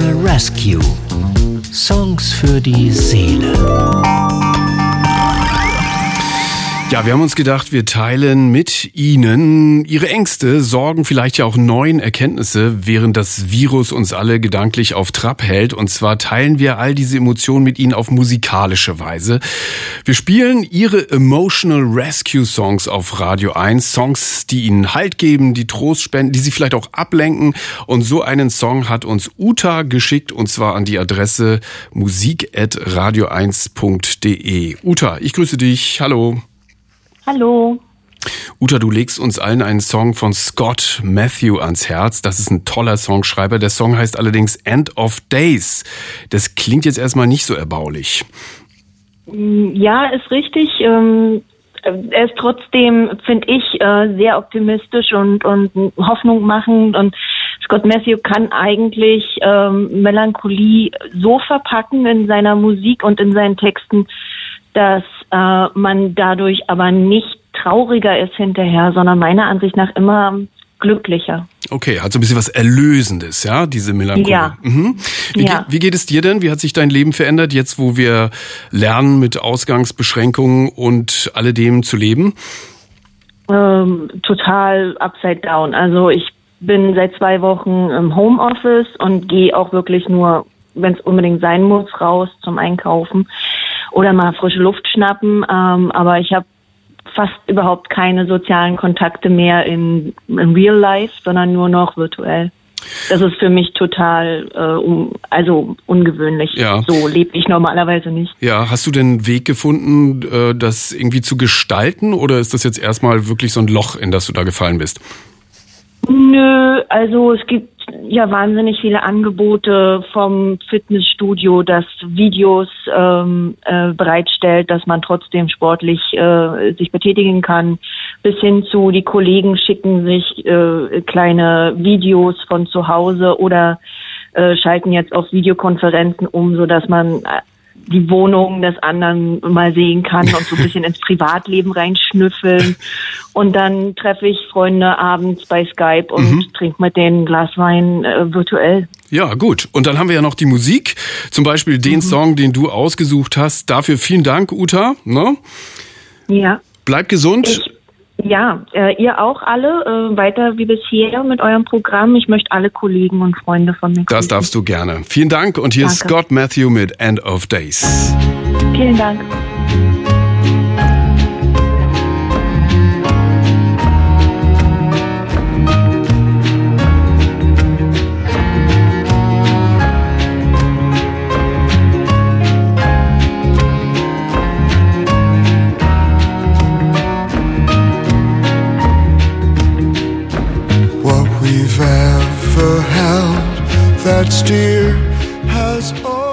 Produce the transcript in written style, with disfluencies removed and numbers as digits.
Emotional Rescue. Songs für die Seele. Ja, wir haben uns gedacht, wir teilen mit Ihnen Ihre Ängste, Sorgen, vielleicht ja auch neuen Erkenntnisse, während das Virus uns alle gedanklich auf Trab hält. Und zwar teilen wir all diese Emotionen mit Ihnen auf musikalische Weise. Wir spielen Ihre Emotional Rescue Songs auf Radio 1. Songs, die Ihnen Halt geben, die Trost spenden, die Sie vielleicht auch ablenken. Und so einen Song hat uns Uta geschickt, und zwar an die Adresse musik@radio1.de. Uta, ich grüße dich. Hallo. Hallo. Uta, du legst uns allen einen Song von Scott Matthew ans Herz. Das ist ein toller Songschreiber. Der Song heißt allerdings End of Days. Das klingt jetzt erstmal nicht so erbaulich. Ja, ist richtig. Er ist trotzdem, finde ich, sehr optimistisch und Hoffnung machend. Und Scott Matthew kann eigentlich Melancholie so verpacken in seiner Musik und in seinen Texten, dass man dadurch aber nicht trauriger ist hinterher, sondern meiner Ansicht nach immer glücklicher. Okay, also ein bisschen was Erlösendes, ja, diese Melancholie. Ja. Mhm. Wie geht es dir denn? Wie hat sich dein Leben verändert, jetzt wo wir lernen, mit Ausgangsbeschränkungen und alledem zu leben? Total upside down. Also ich bin seit 2 Wochen im Homeoffice und gehe auch wirklich nur, wenn es unbedingt sein muss, raus zum Einkaufen oder mal frische Luft schnappen. Aber ich habe fast überhaupt keine sozialen Kontakte mehr in real life, sondern nur noch virtuell. Das ist für mich total ungewöhnlich. Ja. So lebe ich normalerweise nicht. Ja, hast du denn einen Weg gefunden, das irgendwie zu gestalten, oder ist das jetzt erstmal wirklich so ein Loch, in das du da gefallen bist? Nö, also es gibt ja wahnsinnig viele Angebote vom Fitnessstudio, das Videos bereitstellt, dass man trotzdem sportlich sich betätigen kann, bis hin zu die Kollegen schicken sich kleine Videos von zu Hause oder schalten jetzt auf Videokonferenzen um, so dass man die Wohnung des anderen mal sehen kann und so ein bisschen ins Privatleben reinschnüffeln. Und dann treffe ich Freunde abends bei Skype und trinke mit denen ein Glas Wein virtuell. Ja, gut. Und dann haben wir ja noch die Musik. Zum Beispiel den Song, den du ausgesucht hast. Dafür vielen Dank, Uta. Ne? Ja. Bleib gesund. Ihr auch alle weiter wie bisher mit eurem Programm. Ich möchte alle Kollegen und Freunde von mir grüßen. Das darfst du gerne. Vielen Dank. Und hier ist Scott Matthew mit End of Days. Vielen Dank. We've ever held that steer has